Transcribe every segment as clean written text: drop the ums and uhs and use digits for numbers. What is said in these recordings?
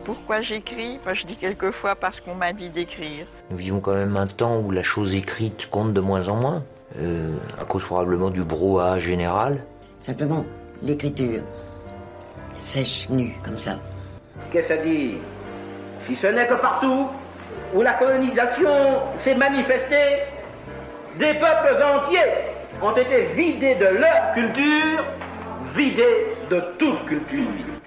Pourquoi j'écris? Je dis quelquefois parce qu'on m'a dit d'écrire. Nous vivons quand même un temps où la chose écrite compte de moins en moins, à cause probablement du brouhaha général. Simplement, l'écriture sèche, nue, comme ça. Qu'est-ce à dire? Si ce n'est que partout où la colonisation s'est manifestée, des peuples entiers ont été vidés de leur culture, vidés de toute culture.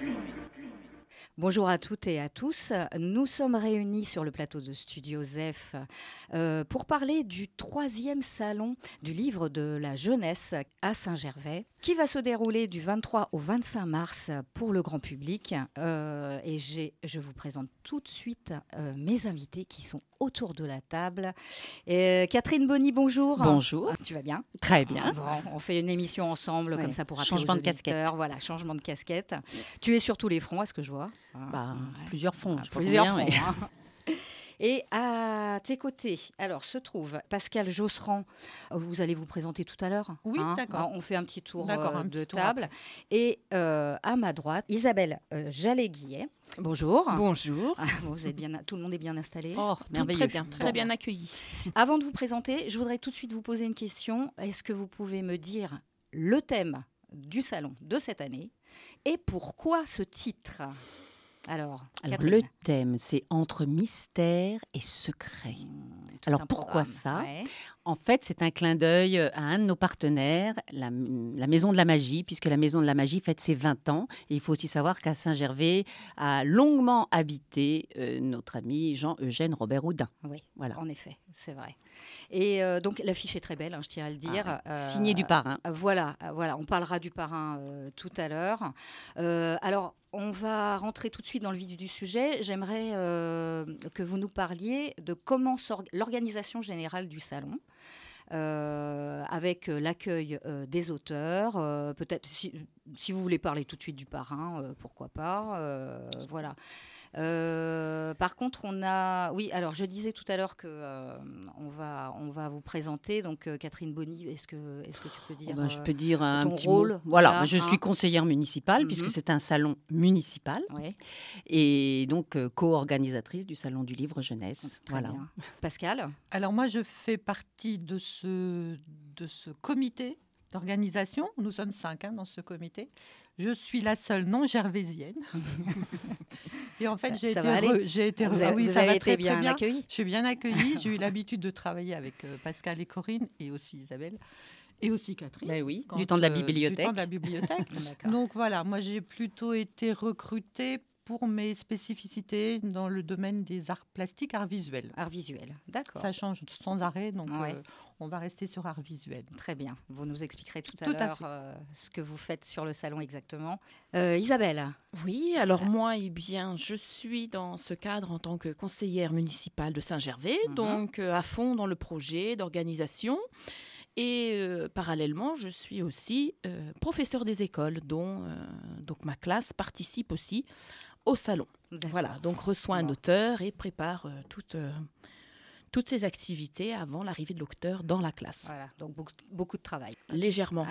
Bonjour à toutes et à tous. Nous sommes réunis sur le plateau de Studio Zef pour parler du 3e salon du livre de la jeunesse à Saint-Gervais, qui va se dérouler du 23 au 25 mars pour le grand public. Et je vous présente tout de suite mes invités qui sont autour de la table. Catherine Bonny, bonjour. Bonjour. Tu vas bien? Très bien. Bon, on fait une émission ensemble, comme ça pour rappeler changement aux de casquette. Voilà, changement de casquette. Tu es sur tous les fronts, à ce que je vois. Plusieurs fronts. Plusieurs fronts. Hein. Et à tes côtés, alors se trouve Pascal Josserand. Vous allez vous présenter tout à l'heure. Oui, d'accord. On fait un petit tour un de petit tour table. après. Et à ma droite, Isabelle Jallet-Guillet. Bonjour. Bonjour. Vous êtes bien, tout le monde est bien installé. Oh, merveilleux. Très bien accueilli. Avant de vous présenter, je voudrais tout de suite vous poser une question. Est-ce que vous pouvez me dire le thème du salon de cette année et pourquoi ce titre ? Alors le thème, c'est entre mystère et secret. Alors, pourquoi ça ? En fait, c'est un clin d'œil à un de nos partenaires, la Maison de la Magie, puisque la Maison de la Magie fête ses 20 ans. Et il faut aussi savoir qu'à Saint-Gervais a longuement habité notre ami Jean-Eugène Robert Houdin. Oui, voilà. En effet, c'est vrai. Et donc, l'affiche est très belle, je tiens à le dire. Signé du parrain. Voilà, on parlera du parrain tout à l'heure. Alors, on va rentrer tout de suite dans le vif du sujet. J'aimerais que vous nous parliez de comment l'organisation générale du salon, avec l'accueil des auteurs. Peut-être, si vous voulez parler tout de suite du parrain, pourquoi pas. Voilà. Par contre, oui, alors je disais tout à l'heure que on va vous présenter. Donc, Catherine Bonny, est-ce que tu peux dire je peux dire un ton petit rôle? mot. Voilà, je suis conseillère municipale puisque c'est un salon municipal et donc co-organisatrice du salon du livre jeunesse. Très bien. Pascal? Alors moi, je fais partie de ce comité d'organisation. Nous sommes 5 dans ce comité. Je suis la seule non gervaisienne. Et en fait, j'ai été vous avez été bien accueillie. Je suis bien accueillie. J'ai eu l'habitude de travailler avec Pascal et Corinne et aussi Isabelle. Et aussi Catherine. Ben oui, du temps de la bibliothèque. Du temps de la bibliothèque. Donc voilà, moi j'ai plutôt été recrutée pour mes spécificités dans le domaine des arts plastiques, arts visuels. Arts visuels, d'accord. Ça change sans arrêt, donc on va rester sur arts visuels. Très bien. Vous nous expliquerez tout à l'heure ce que vous faites sur le salon exactement. Isabelle? Oui, alors moi, je suis dans ce cadre en tant que conseillère municipale de Saint-Gervais, donc à fond dans le projet d'organisation. Et parallèlement, je suis aussi professeure des écoles, dont donc ma classe participe aussi au salon. D'accord. Voilà, donc reçoit un auteur et prépare toutes ces activités avant l'arrivée de l'auteur dans la classe. Voilà, donc beaucoup de travail. Légèrement.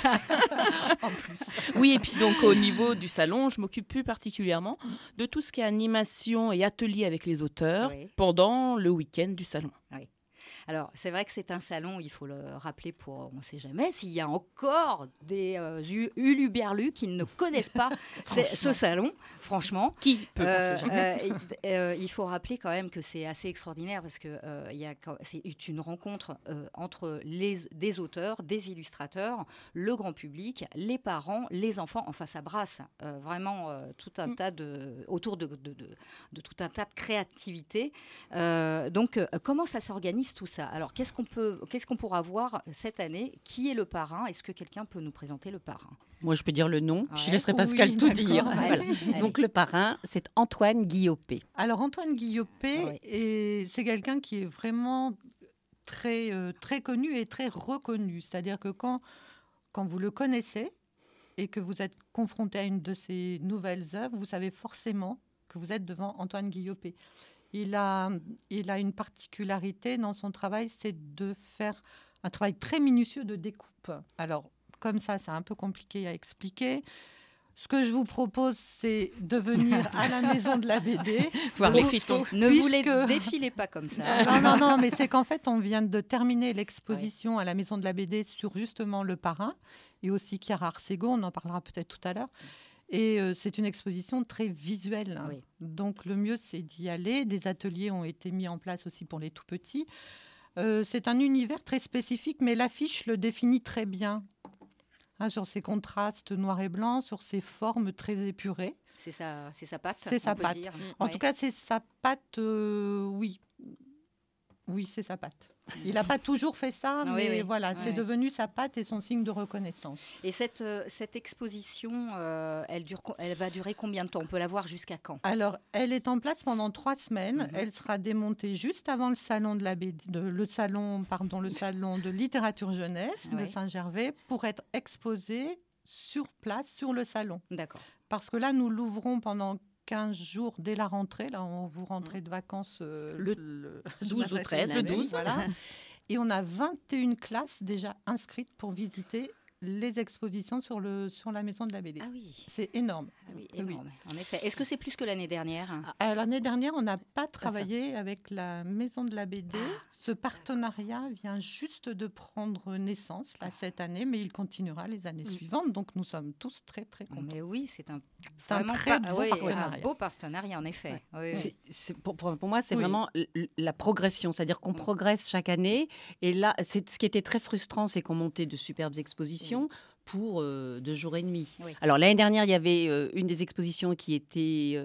En plus. Oui, et puis donc au niveau du salon, je m'occupe plus particulièrement de tout ce qui est animation et atelier avec les auteurs pendant le week-end du salon. Oui. Alors, c'est vrai que c'est un salon, il faut le rappeler on ne sait jamais, s'il y a encore des huluberlus qui ne connaissent pas ce salon, franchement. Qui peut, on sait jamais. Il faut rappeler quand même que c'est assez extraordinaire parce que c'est une rencontre entre des auteurs, des illustrateurs, le grand public, les parents, les enfants. Enfin, ça brasse vraiment tout un tas autour de tout un tas de créativité. Donc, comment ça s'organise tout ça? Alors, qu'est-ce qu'on pourra voir cette année? Qui est le parrain? Est-ce que quelqu'un peut nous présenter le parrain? Moi, je peux dire le nom. Je laisserai Pascal tout dire. Voilà. Donc, le parrain, c'est Antoine Guillopé. Alors, Antoine Guillopé, c'est quelqu'un qui est vraiment très, très connu et très reconnu. C'est-à-dire que quand vous le connaissez et que vous êtes confronté à une de ses nouvelles œuvres, vous savez forcément que vous êtes devant Antoine Guillopé. Il a une particularité dans son travail, c'est de faire un travail très minutieux de découpe. Alors, comme ça, c'est un peu compliqué à expliquer. Ce que je vous propose, c'est de venir à la Maison de la BD. Ne vous les défilez pas comme ça. Non, mais c'est qu'en fait, on vient de terminer l'exposition à la Maison de la BD sur justement le parrain et aussi Chiara Arcego, on en parlera peut-être tout à l'heure. Et c'est une exposition très visuelle. Oui. Donc le mieux, c'est d'y aller. Des ateliers ont été mis en place aussi pour les tout-petits. C'est un univers très spécifique, mais l'affiche le définit très bien. Sur ses contrastes noir et blanc, sur ses formes très épurées. C'est sa patte. C'est sa patte. En tout cas, c'est sa patte, oui. Oui, c'est sa patte. Il n'a pas toujours fait ça, mais voilà, c'est devenu sa patte et son signe de reconnaissance. Et cette exposition, elle va durer combien de temps ? On peut la voir jusqu'à quand ? Alors, elle est en place pendant 3 semaines. Elle sera démontée juste avant le salon de la BD, le salon de littérature jeunesse de Saint-Gervais, pour être exposée sur place, sur le salon. D'accord. Parce que là, nous l'ouvrons pendant 15 jours dès la rentrée. Là, vous rentrez de vacances le 12 ou 13, le 12. Voilà. Et on a 21 classes déjà inscrites pour visiter les expositions sur la Maison de la BD. Ah oui. C'est énorme. Ah oui, énorme, en effet. Est-ce que c'est plus que l'année dernière ? L'année dernière, on n'a pas travaillé avec la Maison de la BD. Ce partenariat vient juste de prendre naissance cette année, mais il continuera les années suivantes. Donc, nous sommes tous très, très contents. Mais oui, c'est un très beau partenariat. Un beau partenariat, en effet. Ouais. Oui. Pour moi, c'est vraiment la progression. C'est-à-dire qu'on progresse chaque année. Et là, ce qui était très frustrant, c'est qu'on montait de superbes expositions pour 2 jours et demi. Oui. Alors, l'année dernière, il y avait une des expositions qui était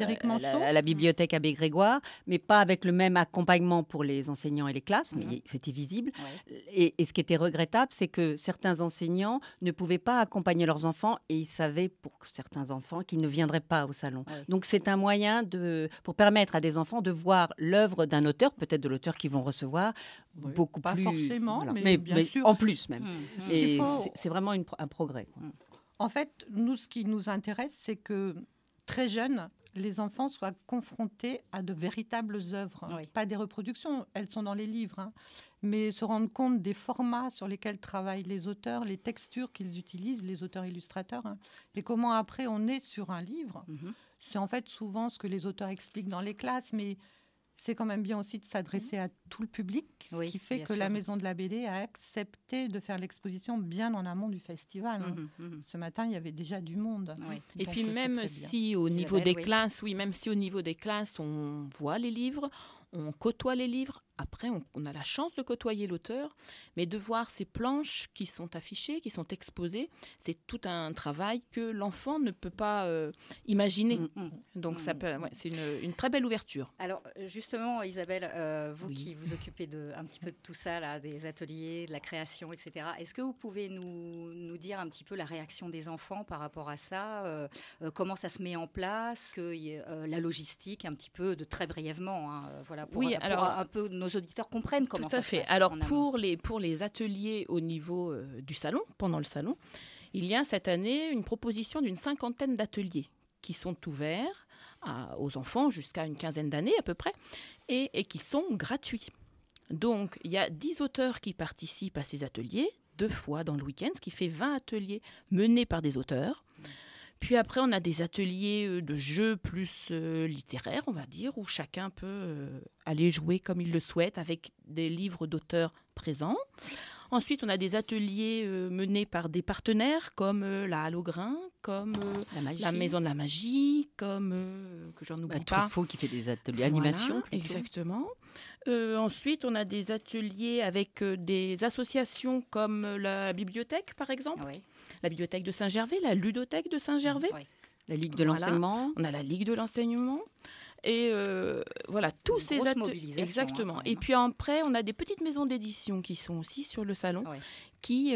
à la bibliothèque Abbé Grégoire, mais pas avec le même accompagnement pour les enseignants et les classes, mais c'était visible. Oui. Et ce qui était regrettable, c'est que certains enseignants ne pouvaient pas accompagner leurs enfants et ils savaient, pour certains enfants, qu'ils ne viendraient pas au salon. Oui. Donc, c'est un moyen pour permettre à des enfants de voir l'œuvre d'un auteur, peut-être de l'auteur qu'ils vont recevoir, beaucoup pas plus... Pas forcément, voilà. mais bien sûr. En plus même. Et c'est vraiment un progrès. Quoi. En fait, nous, ce qui nous intéresse, c'est que très jeunes, les enfants soient confrontés à de véritables œuvres, pas des reproductions, elles sont dans les livres, mais se rendre compte des formats sur lesquels travaillent les auteurs, les textures qu'ils utilisent, les auteurs-illustrateurs, et comment après on est sur un livre. C'est en fait souvent ce que les auteurs expliquent dans les classes, mais c'est quand même bien aussi de s'adresser à tout le public, ce qui fait que la Maison de la BD a accepté de faire l'exposition bien en amont du festival. Ce matin, il y avait déjà du monde. Oui. Et puis même si au niveau des classes, même si au niveau des classes, on voit les livres, on côtoie les livres. Après, on a la chance de côtoyer l'auteur, mais de voir ces planches qui sont affichées, qui sont exposées, c'est tout un travail que l'enfant ne peut pas imaginer. Donc, c'est une très belle ouverture. Alors, justement, Isabelle, vous qui vous occupez un petit peu de tout ça, là, des ateliers, de la création, etc., est-ce que vous pouvez nous dire un petit peu la réaction des enfants par rapport à ça, comment ça se met en place, la logistique, un petit peu, très brièvement, voilà, pour un peu nos auditeurs comprennent comment ça se passe. Alors, pour les ateliers au niveau du salon, pendant le salon, il y a cette année une proposition d'une 50aine d'ateliers qui sont ouverts aux enfants jusqu'à une 15aine d'années à peu près et qui sont gratuits. Donc, il y a 10 auteurs qui participent à ces ateliers 2 fois dans le week-end, ce qui fait 20 ateliers menés par des auteurs. Puis après, on a des ateliers de jeux plus littéraires, on va dire, où chacun peut aller jouer comme il le souhaite avec des livres d'auteurs présents. Ensuite, on a des ateliers menés par des partenaires comme la Halle au Grain, comme la Maison de la Magie, comme, que j'en oublie pas. Truffaut qui fait des ateliers animation. Plutôt. Exactement. Ensuite, on a des ateliers avec des associations comme la bibliothèque, par exemple. Oui. La bibliothèque de Saint-Gervais, la ludothèque de Saint-Gervais. Oui. La Ligue de l'enseignement. On a la Ligue de l'enseignement. Et voilà, tous ces ateliers. Exactement. Et puis après, on a des petites maisons d'édition qui sont aussi sur le salon, qui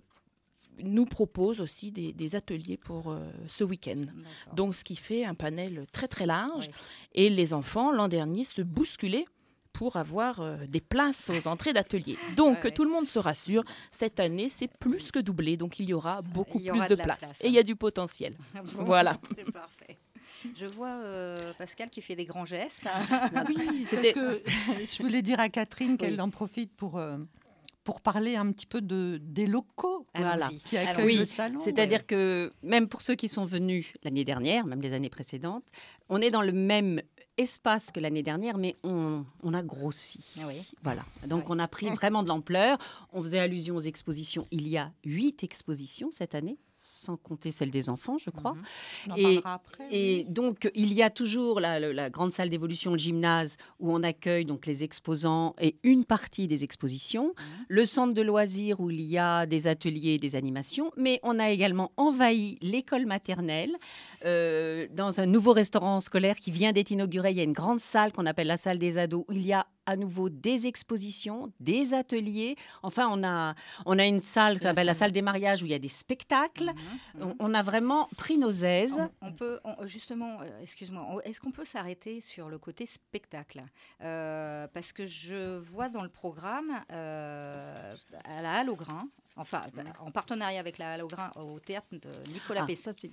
nous proposent aussi des ateliers pour ce week-end. D'accord. Donc, ce qui fait un panel très, très large. Et les enfants, l'an dernier, se bousculaient pour avoir des places aux entrées d'ateliers. Donc, tout le monde se rassure, cette année, c'est plus que doublé. Donc, il y aura beaucoup plus de places. Et il y a du potentiel. Voilà. C'est parfait. Je vois Pascal qui fait des grands gestes. Oui, c'était que je voulais dire à Catherine qu'elle en profite pour pour parler un petit peu des locaux qui accueillent oui, le salon. C'est-à-dire que même pour ceux qui sont venus l'année dernière, même les années précédentes, on est dans le même espace que l'année dernière, mais on a grossi. Oui. Voilà. Donc on a pris vraiment de l'ampleur. On faisait allusion aux expositions. Il y a 8 expositions cette année, sans compter celle des enfants, je crois. On en parlera après. Et donc, il y a toujours la grande salle d'évolution, le gymnase, où on accueille donc les exposants et une partie des expositions. Le centre de loisirs, où il y a des ateliers et des animations. Mais on a également envahi l'école maternelle dans un nouveau restaurant scolaire qui vient d'être inauguré. Il y a une grande salle qu'on appelle la salle des ados, où il y a à nouveau des expositions, des ateliers. Enfin, on a une salle qu'on appelle la salle des mariages où il y a des spectacles. On a vraiment pris nos aises. Justement, excuse-moi, est-ce qu'on peut s'arrêter sur le côté spectacle parce que je vois dans le programme à la Halle au Grain, enfin en partenariat avec la Halle au Grain au théâtre de Nicolas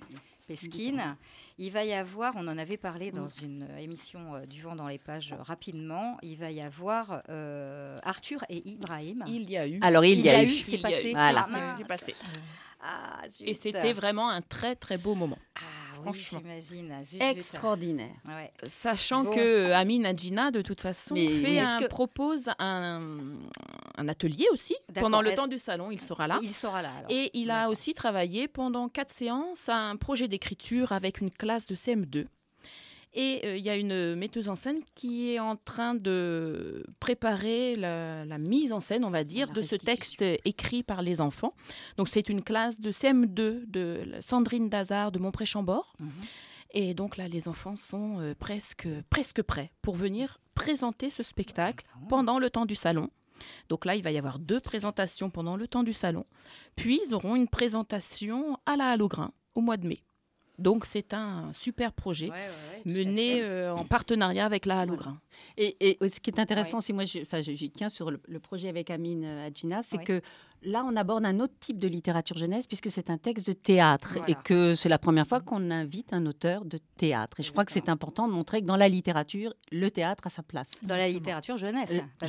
Pesquine, il va y avoir, on en avait parlé dans une émission du Vent dans les pages rapidement, il va y avoir Arthur et Ibrahim. Il y a eu. Alors il y a eu. C'est passé. Voilà. C'est passé. Ah, zut. Et c'était vraiment un très très beau moment. Ah oui, j'imagine. Extraordinaire. Ouais. Sachant que Amine Adjina, de toute façon, propose un atelier aussi. Pendant le temps du salon, il sera là. Il sera là. Alors. Et il a aussi travaillé pendant 4 séances à un projet d'écriture avec une classe de CM2. Et il y a une metteuse en scène qui est en train de préparer la mise en scène, on va dire, de ce texte écrit par les enfants. Donc, c'est une classe de CM2 de Sandrine Dazard de Montpré-Chambord. Et donc là, les enfants sont presque prêts pour venir présenter ce spectacle pendant le temps du salon. Donc là, il va y avoir 2 présentations pendant le temps du salon. Puis, ils auront une présentation à la Halle au Grain au mois de mai. Donc, c'est un super projet mené en partenariat avec la Halle au Grain. Et ce qui est intéressant, si moi j'y tiens sur le projet avec Amine Adjina, c'est que là, on aborde un autre type de littérature jeunesse puisque c'est un texte de théâtre et que c'est la première fois qu'on invite un auteur de théâtre. Et je crois que c'est important de montrer que dans la littérature, le théâtre a sa place. Dans la littérature jeunesse.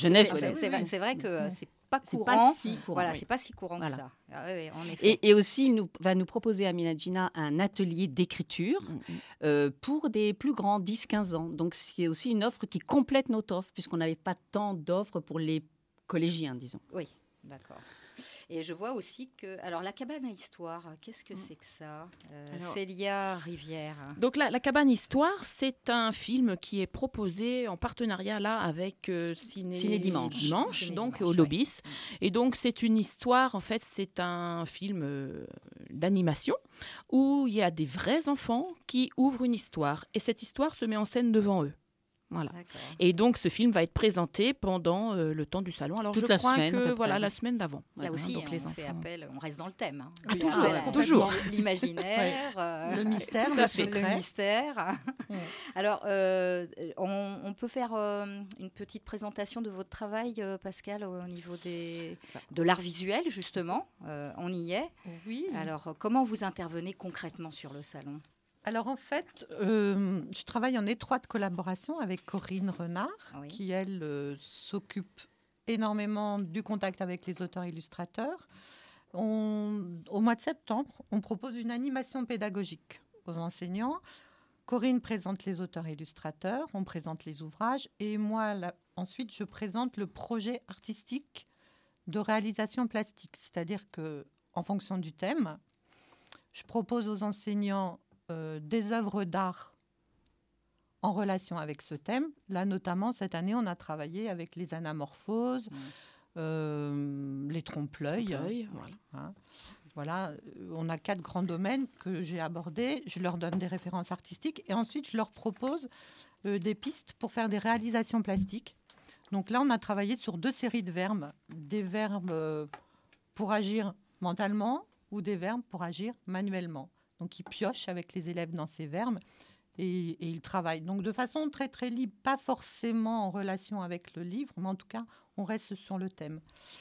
C'est vrai que c'est pas courant. C'est pas si courant que ça. En effet. Et aussi, il va nous proposer, Amine Adjina, un atelier d'écriture pour des plus grands, 10-15 ans. Donc, c'est aussi une offre qui complète notre offre, puisqu'on n'avait pas tant d'offres pour les collégiens, disons. Oui, d'accord. Et je vois aussi que... Alors, la cabane à histoire, qu'est-ce que c'est que ça Célia Rivière. Donc, la cabane histoire, c'est un film qui est proposé en partenariat là avec Ciné Dimanche, donc au Lobis. Et donc, c'est une histoire, en fait, c'est un film d'animation où il y a des vrais enfants qui ouvrent une histoire. Et cette histoire se met en scène devant eux. Voilà. Et donc, ce film va être présenté pendant le temps du salon. Alors, toute la semaine, la semaine d'avant. Là aussi, donc, on fait appel, on reste dans le thème. Toujours. L'imaginaire, le mystère, le mystère. Alors, on peut faire une petite présentation de votre travail, Pascal, au niveau de l'art visuel, justement. On y est. Oui. Alors, comment vous intervenez concrètement sur le salon ? Alors en fait, je travaille en étroite collaboration avec Corinne Renard, qui elle s'occupe énormément du contact avec les auteurs-illustrateurs. Au mois de septembre, on propose une animation pédagogique aux enseignants. Corinne présente les auteurs-illustrateurs, on présente les ouvrages et moi, ensuite, je présente le projet artistique de réalisation plastique. C'est-à-dire qu'en fonction du thème, je propose aux enseignants des œuvres d'art en relation avec ce thème. Là, notamment, cette année, on a travaillé avec les anamorphoses, les trompe-l'œil. Voilà, on a 4 grands domaines que j'ai abordés. Je leur donne des références artistiques et ensuite, je leur propose des pistes pour faire des réalisations plastiques. Donc là, on a travaillé sur 2 séries de verbes. Des verbes pour agir mentalement ou des verbes pour agir manuellement. Donc, ils piochent avec les élèves dans ces verbes et ils travaillent. Donc, de façon très, très libre, pas forcément en relation avec le livre, mais en tout cas, on reste sur le thème.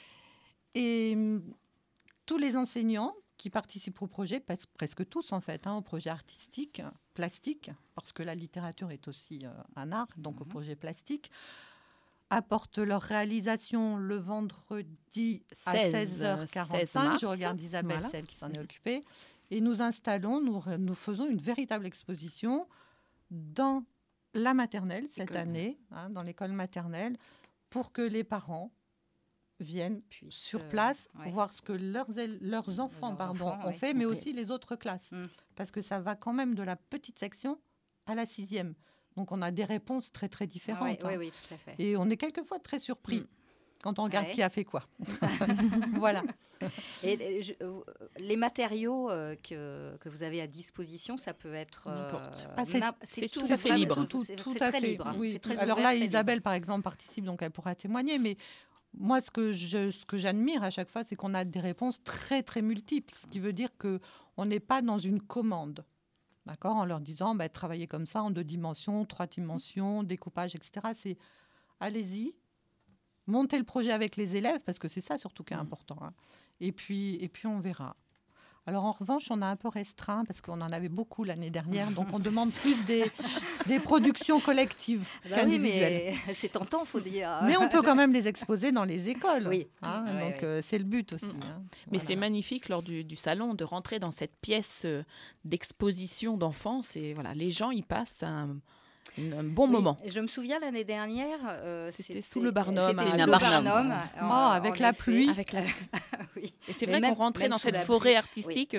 Et tous les enseignants qui participent au projet, presque tous en fait, au projet artistique, plastique, parce que la littérature est aussi un art, donc au projet plastique, apportent leur réalisation le vendredi à 16h45. Je regarde Isabelle, celle qui s'en est occupée. Et nous installons, nous faisons une véritable exposition dans la maternelle cette année, dans l'école maternelle, pour que les parents viennent sur place voir ce que leurs enfants ont fait, mais aussi les autres classes. Parce que ça va quand même de la petite section à la 6e. Donc, on a des réponses très, très différentes. Oui, tout à fait. Et on est quelquefois très surpris quand on regarde qui a fait quoi. Voilà. Et les matériaux que vous avez à disposition, ça peut être... c'est tout à fait libre. Tout à fait libre. Oui. Alors là, Isabelle, par exemple, participe, donc elle pourra témoigner, mais... Moi, ce que j'admire à chaque fois, c'est qu'on a des réponses très, très multiples. Ce qui veut dire qu'on n'est pas dans une commande, d'accord, en leur disant travaillez comme ça en 2 dimensions, 3 dimensions, découpage, etc. C'est allez-y, montez le projet avec les élèves, parce que c'est ça surtout qui est important. Et puis on verra. Alors, en revanche, on a un peu restreint parce qu'on en avait beaucoup l'année dernière. Donc, on demande plus des productions collectives qu'individuelles. Oui, mais c'est tentant, il faut dire. Mais on peut quand même les exposer dans les écoles. Oui. Donc, c'est le but aussi. Mais c'est magnifique lors du salon de rentrer dans cette pièce d'exposition d'enfants. Les gens y passent un bon moment. Je me souviens l'année dernière, c'était sous le Barnum. C'était sous le Barnum. Avec la pluie. Oui. Et c'est vrai qu'on rentrait dans cette forêt artistique.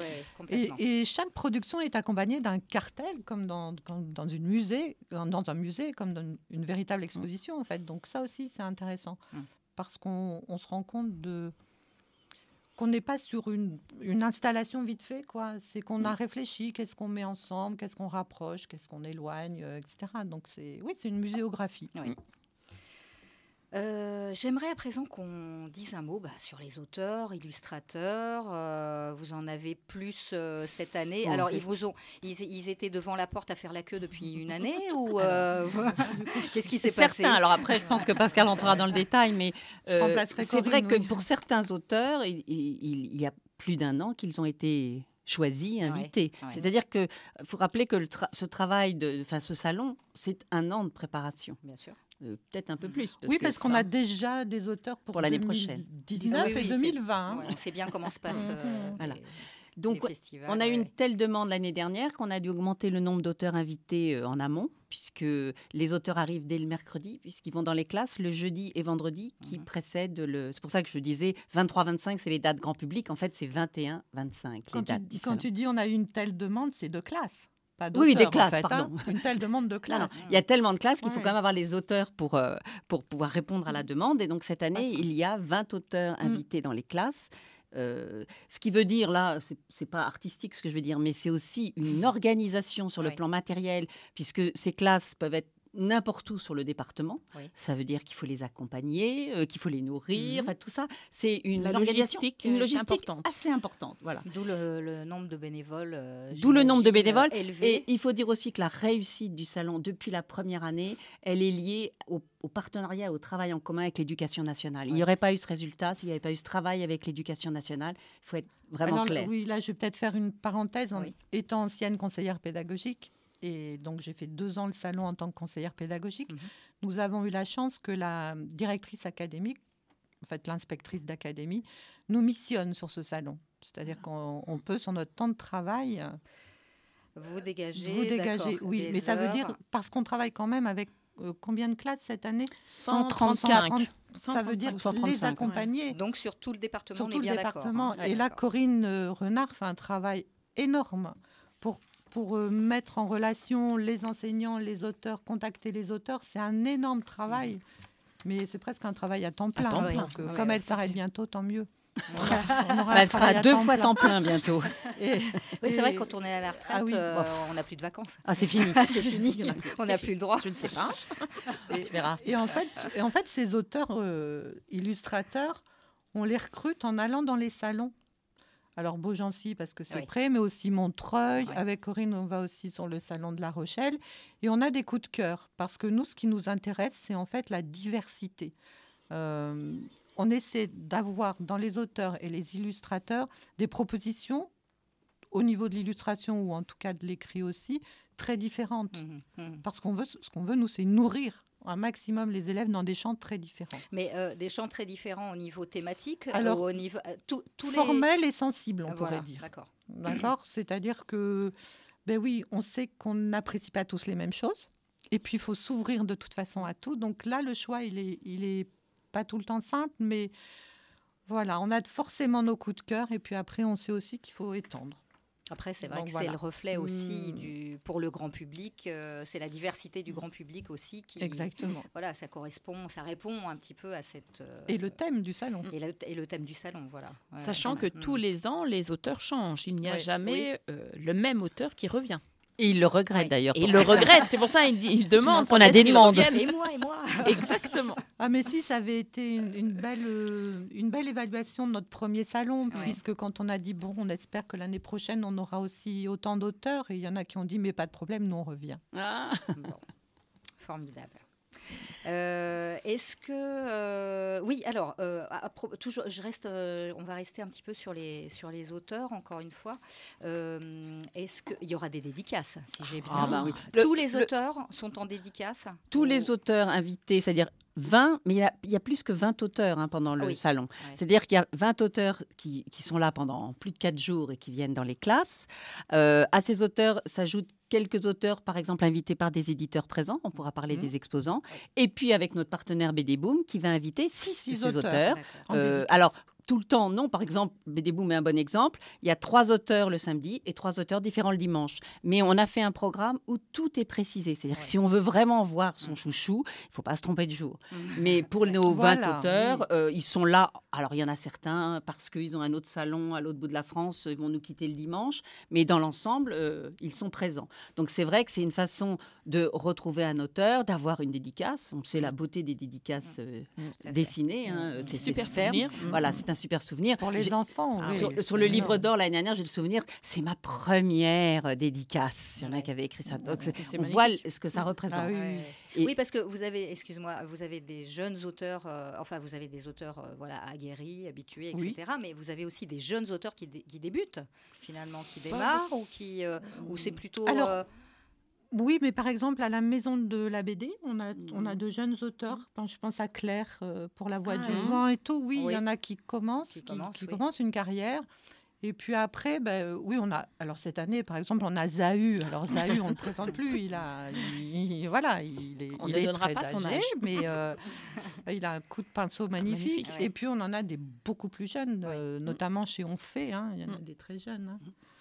Et chaque production est accompagnée d'un cartel, comme dans un musée, comme dans une véritable exposition, en fait. Donc ça aussi, c'est intéressant. Parce qu'on se rend compte qu'on n'est pas sur une installation vite fait, quoi. C'est qu'on a réfléchi, qu'est-ce qu'on met ensemble, qu'est-ce qu'on rapproche, qu'est-ce qu'on éloigne, etc. Donc c'est une muséographie. Oui. J'aimerais à présent qu'on dise un mot sur les auteurs, illustrateurs. Vous en avez plus cette année. Alors, ils étaient devant la porte à faire la queue depuis une année ou qu'est-ce qui s'est passé? Certains. Alors après, je pense que Pascal entrera dans le détail, mais c'est vrai que pour certains auteurs, il y a plus d'1 an qu'ils ont été choisis, invités. C'est-à-dire qu'il faut rappeler que ce travail, ce salon, c'est 1 an de préparation. Bien sûr. Peut-être un peu plus. Parce qu'on a déjà des auteurs pour l'année prochaine. 2019 et 2020. On sait bien comment se passe Donc, les festivals. On a eu une telle demande l'année dernière qu'on a dû augmenter le nombre d'auteurs invités en amont, puisque les auteurs arrivent dès le mercredi, puisqu'ils vont dans les classes le jeudi et vendredi qui précèdent le... C'est pour ça que je disais 23-25, c'est les dates grand public. En fait, c'est 21-25, les dates du salon. Quand tu dis on a eu une telle demande, c'est de classe. Oui, des classes, pardon. Une telle demande de classe. Il y a tellement de classes qu'il faut quand même avoir les auteurs pour pouvoir répondre à la demande. Et donc, cette année, il y a 20 auteurs invités dans les classes. Ce qui veut dire, là, c'est pas artistique ce que je veux dire, mais c'est aussi une organisation sur le plan matériel, puisque ces classes peuvent être n'importe où sur le département. Ça veut dire qu'il faut les accompagner, qu'il faut les nourrir, tout ça. C'est une logistique importante. Assez importante. Voilà. D'où le nombre de bénévoles. Élevé. Et il faut dire aussi que la réussite du salon, depuis la première année, elle est liée au partenariat, au travail en commun avec l'éducation nationale. Il n'y aurait pas eu ce résultat s'il n'y avait pas eu ce travail avec l'éducation nationale. Il faut être vraiment clair. Oui, là, je vais peut-être faire une parenthèse. Étant ancienne conseillère pédagogique, et donc, j'ai fait 2 ans le salon en tant que conseillère pédagogique. Nous avons eu la chance que la directrice académique, en fait l'inspectrice d'académie, nous missionne sur ce salon. C'est-à-dire qu'on peut, sur notre temps de travail... Vous dégagez, oui. Mais ça veut dire, parce qu'on travaille quand même avec combien de classes cette année? 135. Ça veut dire les accompagner. Donc, sur tout le département, on est bien d'accord. Et là, Corinne Renard fait un travail énorme pour mettre en relation les enseignants, les auteurs, contacter les auteurs. C'est un énorme travail, mais c'est presque un travail à temps plein. Donc, comme elle s'arrête bientôt, tant mieux. Elle sera 2 fois temps plein bientôt. C'est vrai que quand on est à la retraite, on n'a plus de vacances. Ah, c'est fini. C'est fini. On n'a plus le droit. Je ne sais pas. Tu verras. Et en fait, ces auteurs illustrateurs, on les recrute en allant dans les salons. Alors, Beaugency, parce que c'est près, mais aussi Montreuil. Avec Corinne, on va aussi sur le salon de La Rochelle. Et on a des coups de cœur, parce que nous, ce qui nous intéresse, c'est en fait la diversité. On essaie d'avoir dans les auteurs et les illustrateurs des propositions, au niveau de l'illustration, ou en tout cas de l'écrit aussi, très différentes. Parce ce qu'on veut, nous, c'est nourrir un maximum les élèves dans des champs très différents. Mais des champs très différents au niveau thématique, alors, au niveau tous formel et sensible, on voilà, pourrait dire. D'accord. C'est-à-dire que, ben oui, on sait qu'on n'apprécie pas tous les mêmes choses. Et puis, il faut s'ouvrir de toute façon à tout. Donc là, le choix, il est pas tout le temps simple, mais voilà, on a forcément nos coups de cœur. Et puis après, on sait aussi qu'il faut étendre. Après, c'est vrai que c'est le reflet aussi pour le grand public. C'est la diversité du grand public aussi qui. Exactement. Voilà, ça répond un petit peu à cette. Et le thème du salon. Et le thème du salon, voilà. Sachant que tous les ans, les auteurs changent. Il n'y a jamais le même auteur qui revient. Et il le regrette d'ailleurs. Et il le regrette, c'est pour ça qu'il demande. On a des demandes. Et moi. Exactement. Ah mais si, ça avait été une belle évaluation de notre premier salon, puisque quand on a dit, bon, on espère que l'année prochaine, on aura aussi autant d'auteurs, et il y en a qui ont dit, mais pas de problème, nous on revient. Bon. Formidable. Est-ce que oui, alors toujours, on va rester un petit peu sur les auteurs encore une fois. Est-ce qu'il y aura des dédicaces, si j'ai bien oui. Tous les auteurs sont en dédicace. Tous les auteurs invités, c'est-à-dire 20, mais il y a plus que 20 auteurs pendant le salon. Ouais. C'est-à-dire qu'il y a 20 auteurs qui sont là pendant plus de 4 jours et qui viennent dans les classes. À ces auteurs s'ajoutent quelques auteurs, par exemple, invités par des éditeurs présents. On pourra parler des exposants. Et puis, avec notre partenaire BD Boom, qui va inviter 6 de ces auteurs. Alors, tout le temps, non. Par exemple, BD Boom est un bon exemple. Il y a 3 auteurs le samedi et 3 auteurs différents le dimanche. Mais on a fait un programme où tout est précisé. C'est-à-dire que si on veut vraiment voir son chouchou, il ne faut pas se tromper de jour. Mais pour nos 20 auteurs, ils sont là. Alors, il y en a certains, parce qu'ils ont un autre salon à l'autre bout de la France, ils vont nous quitter le dimanche. Mais dans l'ensemble, ils sont présents. Donc, c'est vrai que c'est une façon de retrouver un auteur, d'avoir une dédicace. On sait la beauté des dédicaces dessinées. C'est super souvenir. Voilà, c'est un super souvenir. Pour les enfants. Sur le livre d'or, l'année dernière, j'ai le souvenir, c'est ma première dédicace. Il y en a qui avaient écrit ça. Donc, on voit ce que ça représente. Oui, parce que vous avez des jeunes auteurs, vous avez des auteurs aguerris, habitués, etc. Mais vous avez aussi des jeunes auteurs qui débutent, finalement, qui démarrent, ou c'est plutôt... Oui, mais par exemple, à la Maison de la BD, on a de jeunes auteurs. Je pense à Claire pour La Voix du Vent et tout. Oui, il y en a qui commencent une carrière. Et puis après, on a... Alors cette année, par exemple, on a Zahu. Alors Zahu, on ne le présente plus. Il est très âgé, mais il a un coup de pinceau magnifique. Et puis on en a des beaucoup plus jeunes, notamment chez On Fait. Il y en a des très jeunes.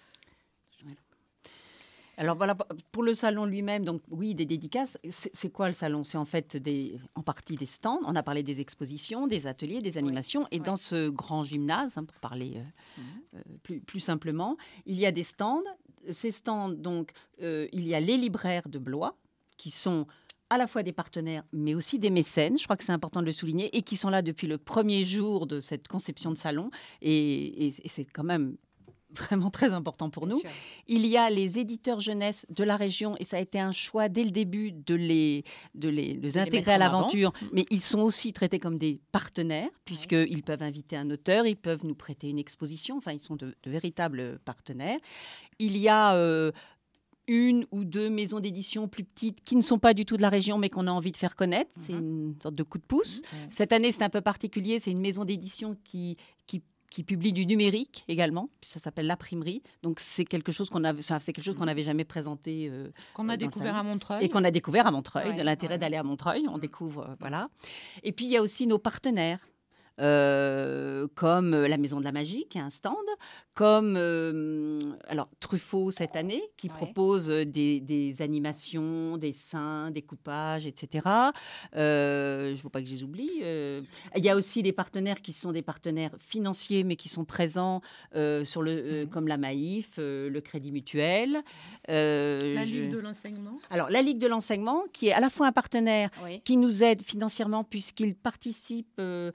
Alors voilà, pour le salon lui-même, donc oui, des dédicaces. C'est quoi le salon ? C'est en fait en partie des stands. On a parlé des expositions, des ateliers, des animations. Et dans ce grand gymnase, pour parler plus simplement, il y a des stands. Ces stands, donc, il y a les libraires de Blois, qui sont à la fois des partenaires, mais aussi des mécènes. Je crois que c'est important de le souligner, et qui sont là depuis le premier jour de cette conception de salon. Et c'est quand même vraiment très important pour nous. Il y a les éditeurs jeunesse de la région, et ça a été un choix dès le début de les intégrer à l'aventure, mais ils sont aussi traités comme des partenaires, puisqu'ils peuvent inviter un auteur, ils peuvent nous prêter une exposition, ils sont de véritables partenaires. Il y a une ou deux maisons d'édition plus petites qui ne sont pas du tout de la région, mais qu'on a envie de faire connaître. C'est une sorte de coup de pouce. Cette année, c'est un peu particulier, c'est une maison d'édition qui publie du numérique également, puis ça s'appelle l'Imprimerie. Donc c'est quelque chose qu'on n'avait jamais présenté. Qu'on a découvert à Montreuil. Et qu'on a découvert à Montreuil, de l'intérêt d'aller à Montreuil. On découvre, voilà. Et puis il y a aussi nos partenaires. Comme la Maison de la Magie, qui a un stand, comme Truffaut cette année, qui propose des animations, des dessins, des coupages, etc. Il ne faut pas que je les oublie. Il y a aussi des partenaires qui sont des partenaires financiers, mais qui sont présents comme la Maïf, le Crédit Mutuel. La Ligue de l'enseignement. Alors, la Ligue de l'enseignement, qui est à la fois un partenaire qui nous aide financièrement, puisqu'il participe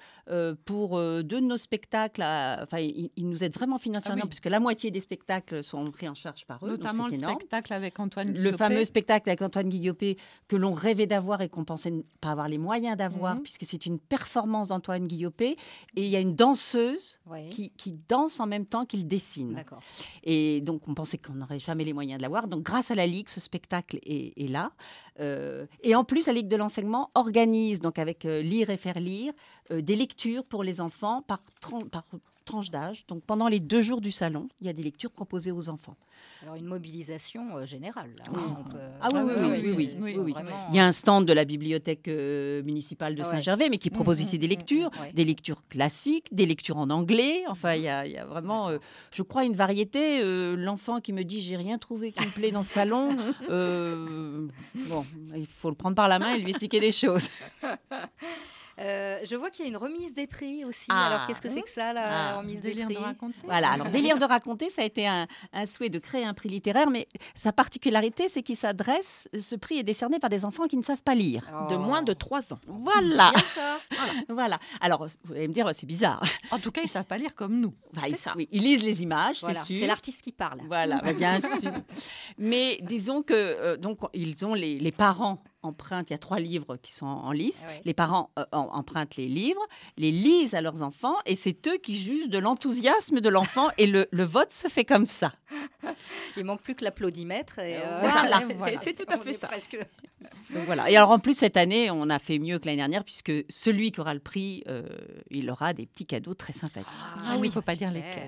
pour 2 de nos spectacles, ils nous aident vraiment financièrement, puisque la moitié des spectacles sont pris en charge par eux. Notamment donc c'est le énorme. spectacle avec Antoine Guillopé. Le fameux spectacle avec Antoine Guillopé que l'on rêvait d'avoir et qu'on pensait ne pas avoir les moyens d'avoir, puisque c'est une performance d'Antoine Guillopé. Et il y a une danseuse qui danse en même temps qu'il dessine. D'accord. Et donc, on pensait qu'on n'aurait jamais les moyens de l'avoir. Donc, grâce à la Ligue, ce spectacle est là. Et en plus, la Ligue de l'enseignement organise, donc avec Lire et faire lire, des lectures pour les enfants par tranche d'âge. Donc, pendant les 2 jours du salon, il y a des lectures proposées aux enfants. Alors, une mobilisation générale. Là, oui. Vraiment... Il y a un stand de la bibliothèque municipale de Saint-Gervais, mais qui propose ici des lectures classiques, des lectures en anglais. Enfin, il y a vraiment, je crois, une variété. L'enfant qui me dit « j'ai rien trouvé qui me plaît dans ce salon », bon, il faut le prendre par la main et lui expliquer des choses. Je vois qu'il y a une remise des prix aussi. Alors, qu'est-ce que c'est que ça, la remise des prix ? Voilà, alors Délire de raconter, ça a été un souhait de créer un prix littéraire, mais sa particularité, c'est qu'il s'adresse, ce prix est décerné par des enfants qui ne savent pas lire. De moins de 3 ans. Voilà. Voilà. Alors, vous allez me dire, c'est bizarre. En tout cas, ils ne savent pas lire comme nous. C'est ça. Oui, ils lisent les images, c'est sûr. C'est l'artiste qui parle. Voilà, bien sûr. Mais disons que, donc, ils ont les parents empruntent, il y a 3 livres qui sont en lice. Les parents empruntent les livres, les lisent à leurs enfants et c'est eux qui jugent de l'enthousiasme de l'enfant et le vote se fait comme ça. Il manque plus que l'applaudimètre. Voilà. C'est tout à fait ça. Presque... Donc voilà. Et alors en plus, cette année, on a fait mieux que l'année dernière puisque celui qui aura le prix, il aura des petits cadeaux très sympathiques. Il ne faut pas dire lesquels.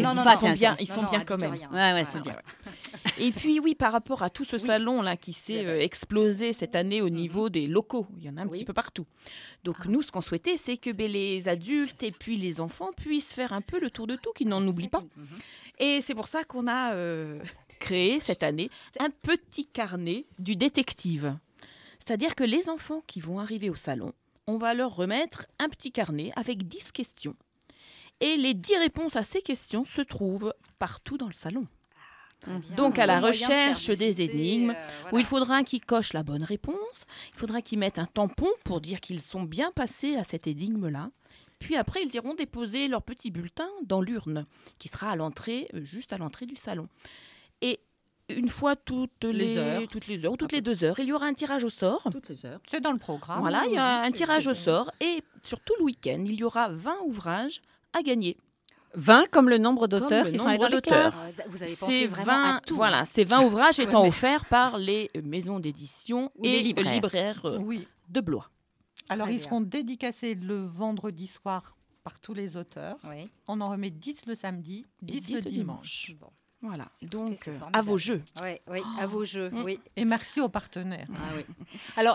Ils sont bien quand même. Ouais, c'est bien. Et puis oui, par rapport à tout ce salon-là qui s'est explosé cette année au niveau des locaux, il y en a un petit peu partout. Donc nous, ce qu'on souhaitait, c'est que les adultes et puis les enfants puissent faire un peu le tour de tout, qu'ils n'en oublient pas. Et c'est pour ça qu'on a créé cette année un petit carnet du détective. C'est-à-dire que les enfants qui vont arriver au salon, on va leur remettre un petit carnet avec 10 questions. Et les 10 réponses à ces questions se trouvent partout dans le salon. Donc à la recherche des énigmes, où il faudra qu'ils cochent la bonne réponse, il faudra qu'ils mettent un tampon pour dire qu'ils sont bien passés à cette énigme-là. Puis après, ils iront déposer leur petit bulletin dans l'urne, qui sera à l'entrée, juste à l'entrée du salon. Et une fois toutes les heures ou toutes les 2 heures, il y aura un tirage au sort. Toutes les heures. C'est dans le programme. Voilà, il y a un tirage au sort. Et sur tout le week-end, il y aura 20 ouvrages à gagner. 20 comme le nombre d'auteurs qui sont allés dans les classes. Vous avez pensé vraiment à tout. Voilà, ces 20 ouvrages étant offerts par les maisons d'édition et les libraires de Blois. Alors, ils seront dédicacés le vendredi soir par tous les auteurs. On en remet 10 le samedi, 10 le dimanche. Bon. Voilà, donc à vos jeux. Oui, à vos jeux. Oui. Et merci aux partenaires. Alors,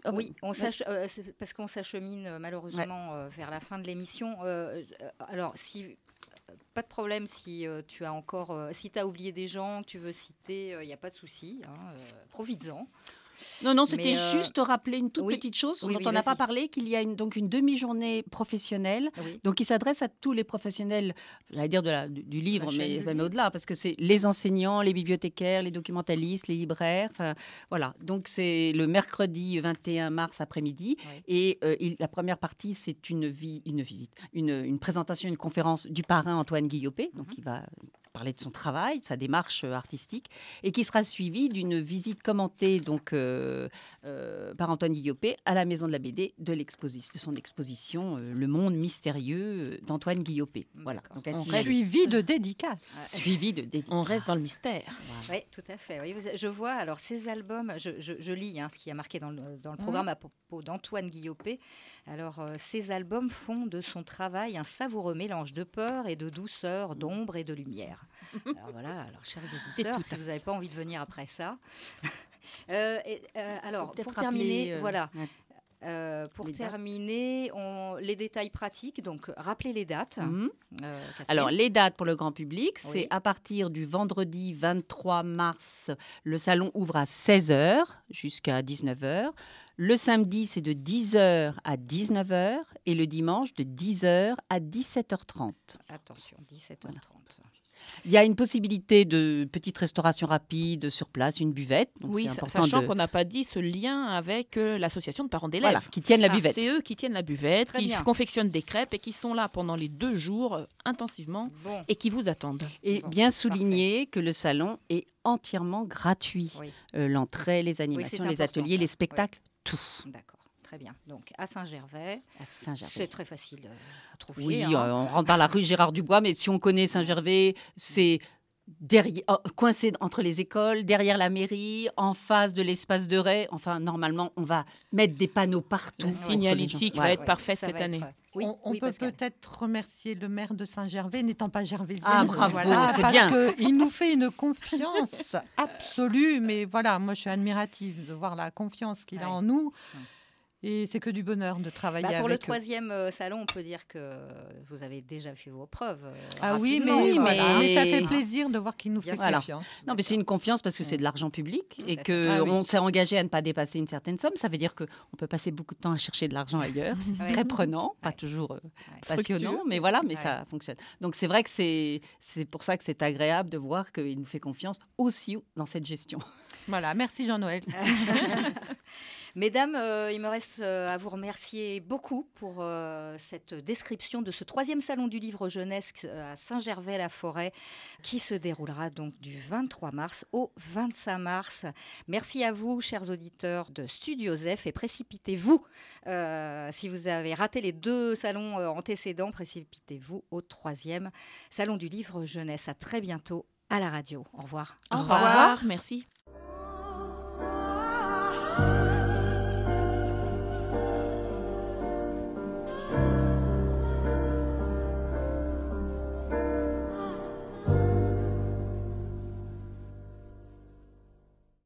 parce qu'on s'achemine malheureusement vers la fin de l'émission. Alors, pas de problème si tu as encore, si tu as oublié des gens que tu veux citer, il n'y a pas de souci. Profites-en. Non, c'était juste rappeler une toute petite chose dont on n'a pas parlé, qu'il y a une demi-journée professionnelle, donc qui s'adresse à tous les professionnels, j'allais dire du livre, mais même au-delà, parce que c'est les enseignants, les bibliothécaires, les documentalistes, les libraires, voilà. Donc c'est le mercredi 21 mars après-midi, et la première partie, c'est une présentation, une conférence du parrain Antoine Guillopé, donc il va parler de son travail, de sa démarche artistique, et qui sera suivie d'une visite commentée donc par Antoine Guillopé à la Maison de la BD de son exposition Le Monde mystérieux d'Antoine Guillopé. Voilà. Donc, suivi de dédicaces. On reste dans le mystère. Oui, tout à fait. Oui, je vois, alors ces albums, je lis ce qui a marqué dans le programme à propos d'Antoine Guillopé. Alors, ces albums font de son travail un savoureux mélange de peur et de douceur, d'ombre et de lumière. Alors voilà, chers auditeurs, si vous n'avez pas envie de venir après ça. Alors, pour terminer, les détails pratiques, donc rappelez les dates. Alors, les dates pour le grand public, c'est à partir du vendredi 23 mars, le salon ouvre à 16h jusqu'à 19h. Le samedi, c'est de 10h à 19h et le dimanche, de 10h à 17h30. Attention, 17h30. Il y a une possibilité de petite restauration rapide sur place, une buvette. Donc oui, sachant qu'on n'a pas dit ce lien avec l'association de parents d'élèves. Voilà, qui tiennent la buvette. C'est eux qui tiennent la buvette, qui confectionnent des crêpes et qui sont là pendant les 2 jours intensivement et qui vous attendent. Et bien souligner que le salon est entièrement gratuit. Oui. L'entrée, les animations, les ateliers, les spectacles, tout. D'accord. Très bien. Donc, à Saint-Gervais. C'est très facile à trouver. Oui, on rentre par la rue Gérard Dubois, mais si on connaît Saint-Gervais, c'est coincé entre les écoles, derrière la mairie, en face de l'espace de Ray. Enfin, normalement, on va mettre des panneaux partout. La signalétique va être parfaite cette année. On peut peut-être remercier le maire de Saint-Gervais, n'étant pas gervaisienne. Ah, bravo, c'est bien. Parce qu'il nous fait une confiance absolue. Mais voilà, moi, je suis admirative de voir la confiance qu'il a en nous. Et c'est que du bonheur de travailler avec eux. Pour le 3e salon, on peut dire que vous avez déjà fait vos preuves. Oui, mais ça fait plaisir de voir qu'il nous fait confiance. Non, mais c'est une confiance parce que c'est de l'argent public et qu'on s'est engagé à ne pas dépasser une certaine somme. Ça veut dire qu'on peut passer beaucoup de temps à chercher de l'argent ailleurs. C'est très prenant, pas toujours passionnant, mais voilà, mais ça fonctionne. Donc c'est vrai que c'est pour ça que c'est agréable de voir qu'il nous fait confiance aussi dans cette gestion. Voilà, merci Jean-Noël. Mesdames, il me reste à vous remercier beaucoup pour cette description de ce 3e salon du livre jeunesse à Saint-Gervais-la-Forêt qui se déroulera donc du 23 mars au 25 mars. Merci à vous, chers auditeurs de Studio Zef, et précipitez-vous, si vous avez raté les 2 salons antécédents, précipitez-vous au 3e salon du livre jeunesse. À très bientôt à la radio. Au revoir. Au revoir. Merci.